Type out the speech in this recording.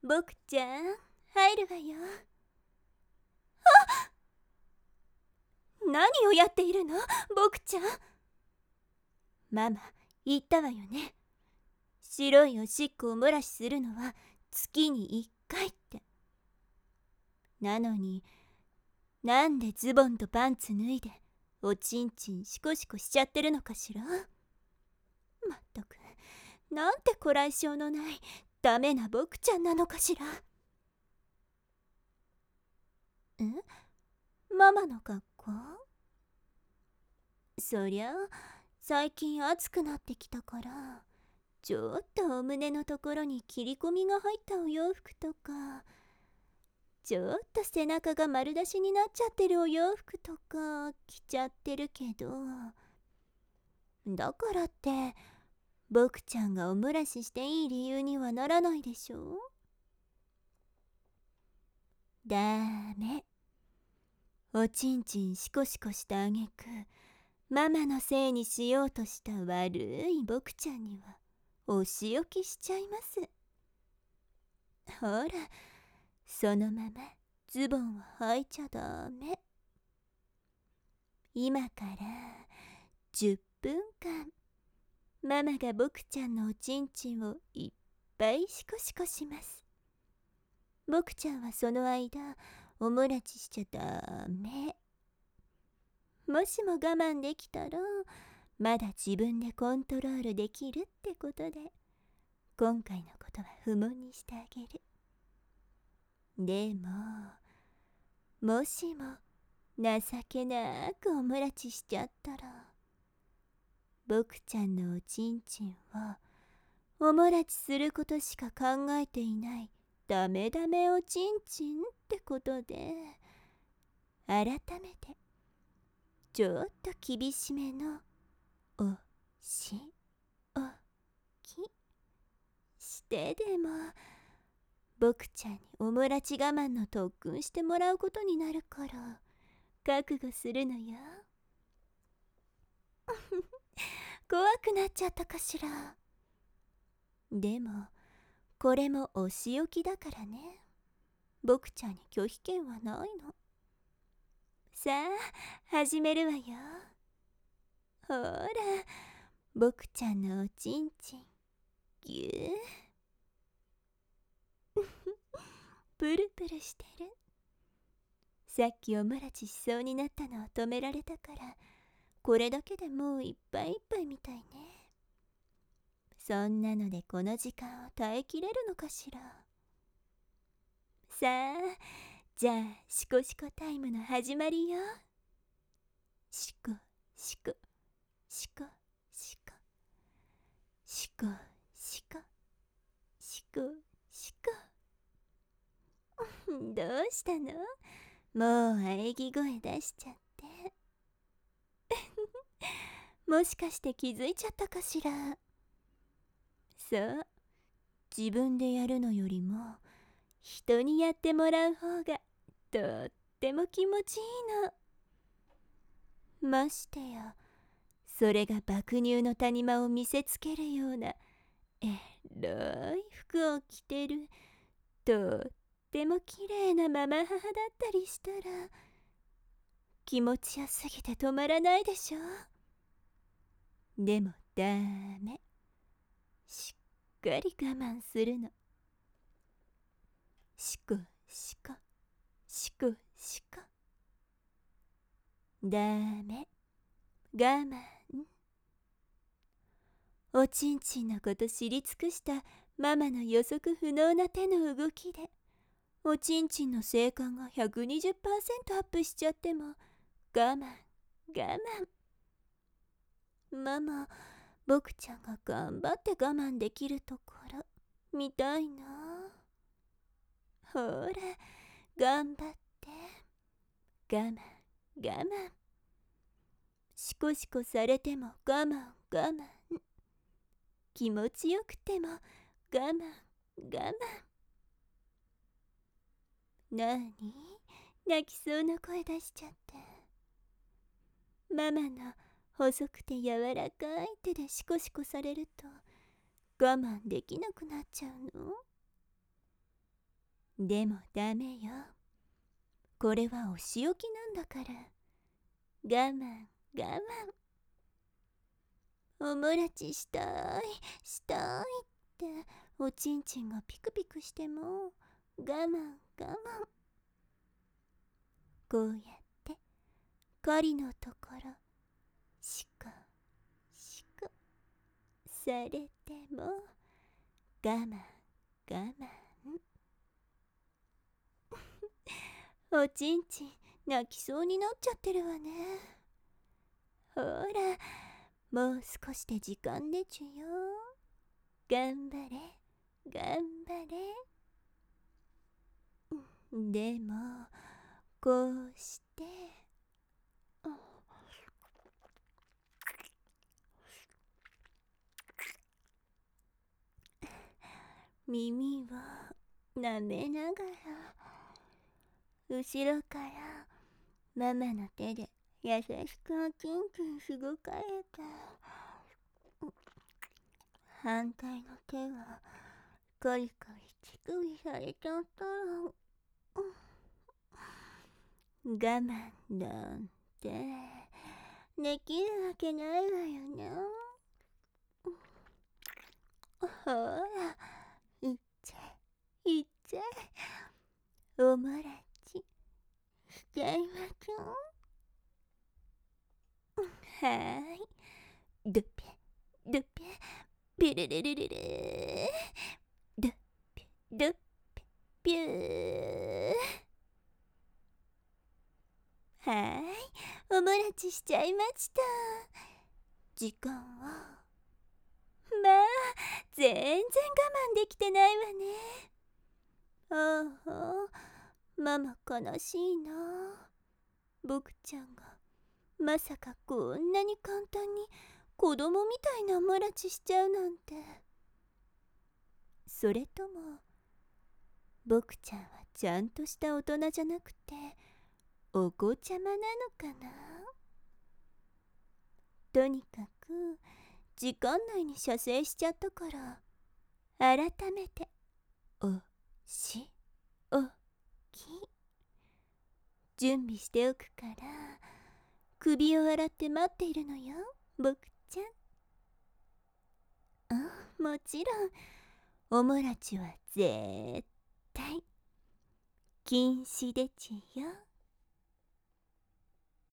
僕ちゃん、入るわよ。何をやっているの、僕ちゃん。ママ、言ったわよね。白いおしっこを漏らしするのは月に1回って。なのに、なんでズボンとパンツ脱いでおちんちんシコシコしちゃってるのかしら。まったく、なんてこらえ性のないダメな僕ちゃんなのかしら。ママの格好？そりゃ最近暑くなってきたから、ちょっとお胸のところに切り込みが入ったお洋服とか、ちょっと背中が丸出しになっちゃってるお洋服とか着ちゃってるけど、だからって僕ちゃんがお漏らししていい理由にはならないでしょ。ダメ。おちんちんシコシコしたあげくママのせいにしようとした悪い僕ちゃんにはお仕置きしちゃいます。ほら、そのままズボンを履いちゃダメ。今から10分間ママが僕ちゃんのおちんちんをいっぱいシコシコします。僕ちゃんはその間おもらちしちゃダメ。もしも我慢できたらまだ自分でコントロールできるってことで、今回のことは不問にしてあげる。でも、もしも情けなくおもらちしちゃったら、僕ちゃんのおちんちんはおもらちすることしか考えていないダメダメおちんちんってことで、改めてちょっと厳しめのおしおきしてでも僕ちゃんにおもらち我慢の特訓してもらうことになるから覚悟するのよ。怖くなっちゃったかしら。でもこれもお仕置きだからね。僕ちゃんに拒否権はないの。さあ始めるわよ。ほら、僕ちゃんのおちんちんぎゅープルプルしてる。さっきおもらちしそうになったのを止められたから、これだけでもういっぱいいっぱいみたいね。そんなのでこの時間を耐えきれるのかしら。さあ、じゃあシコシコタイムの始まりよ。シコシコシコシコシコシコシコシコ。どうしたの？もう喘ぎ声出しちゃって。もしかして気づいちゃったかしら。そう、自分でやるのよりも人にやってもらう方がとっても気持ちいいの。ましてやそれが爆乳の谷間を見せつけるようなエロい服を着てるとっても綺麗なママ母だったりしたら、気持ちよすぎて止まらないでしょ。でもダメ。しっかり我慢するの。シコシコシコシコ。ダメ。我慢。おちんちんのこと知り尽くしたママの予測不能な手の動きで、おちんちんの性感が 120% アップしちゃっても我慢我慢。ママ、僕ちゃんが頑張って我慢できるところ見たいな。ほら、頑張って我慢我慢。シコシコされても我慢我慢。気持ちよくても我慢我慢。なに？泣きそうな声出しちゃって。ママの細くて柔らかい手でシコシコされると我慢できなくなっちゃうの？ でもダメよ。これはお仕置きなんだから。我慢我慢。おもらちしたいしたいっておちんちんがピクピクしても我慢我慢。こうやって狩りのところしかしかされても我慢我慢。おちんちん泣きそうになっちゃってるわね。ほら、もう少しで時間でちゅよ。頑張れ頑張れ。でもこうして耳を舐めながら後ろからママの手で優しくおちんちんしごかれて、反対の手はコリコリ乳首されちゃったら我慢なんてできるわけないわよね。ほらいっちゃいいっちゃおもらちしちゃいましょう。はーい、ドッピドッピピルルルルルドッピドッピピュー。はーい、おもらちしちゃいました。時間はまあ全然我慢できてないわね。ああ、ママ悲しいな。僕ちゃんがまさかこんなに簡単に子供みたいなおもらちしちゃうなんて。それとも僕ちゃんはちゃんとした大人じゃなくてお子ちゃまなのかな。とにかく時間内に射精しちゃったから改めておしおき準備しておくから首を洗って待っているのよ僕ちゃん。もちろんおもらちは絶対禁止でちゅよ。